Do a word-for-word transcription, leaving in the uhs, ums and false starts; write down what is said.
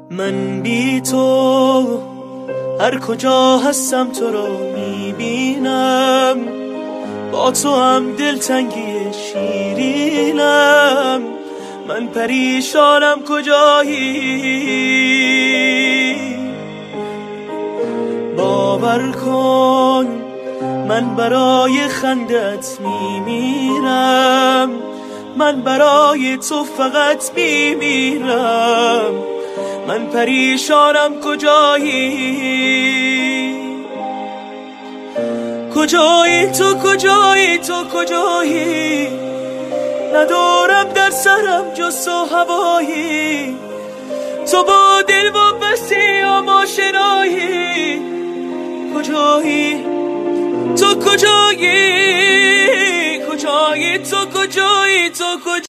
من بی تو هر کجا هستم تو رو میبینم، با تو هم دلتنگی شیرینم. من پریشانم کجایی، باور کن من برای خندت میمیرم، من برای تو فقط میمیرم. من پریشانم کجایی، کجایی تو، کجایی تو، کجایی؟ ندارم در سرم جز تو هوایی، تو با دل وابستی و آشنایی. کجایی تو، کجایی؟ کجایی تو، کجایی تو، کجایی؟